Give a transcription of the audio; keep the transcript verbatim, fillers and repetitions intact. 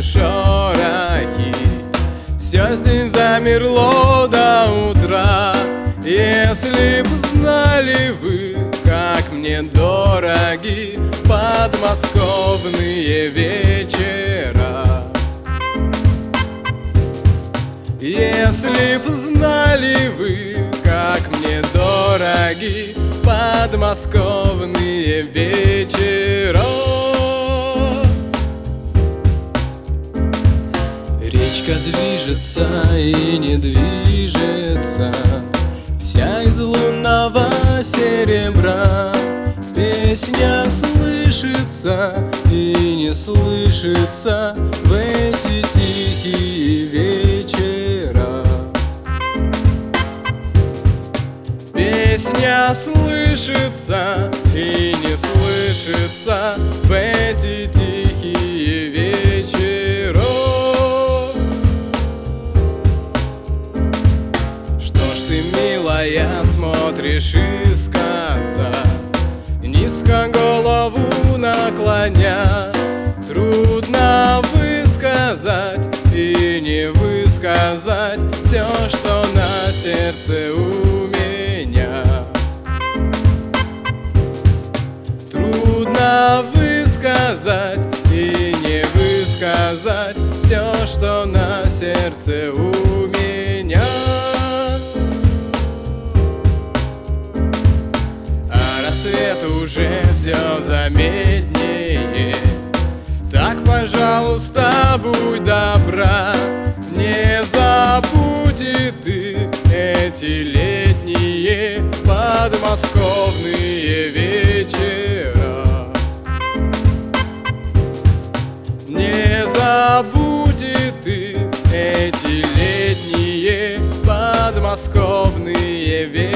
шорохи. Все здесь замерло до утра. Если б знали вы, как мне дороги подмосковные вечера. Если б знали вы, как мне дороги подмосковные вечера. Речка движется и не движется, вся из лунного серебра. Песня слышится и не слышится в эти тихие вечера. Песня слышится и не слышится в эти тихие вечера. Что ж ты, милая, смотришь искоса, низко голову наклоня? Трудно высказать и не высказать все, что на сердце у меня. Трудно высказать и не высказать все, что на сердце у меня. Рассвет уже все заметнее, так, пожалуйста, будь добра, не забудь и ты эти летние подмосковные вечера. Не забудь и ты эти летние подмосковные вечера.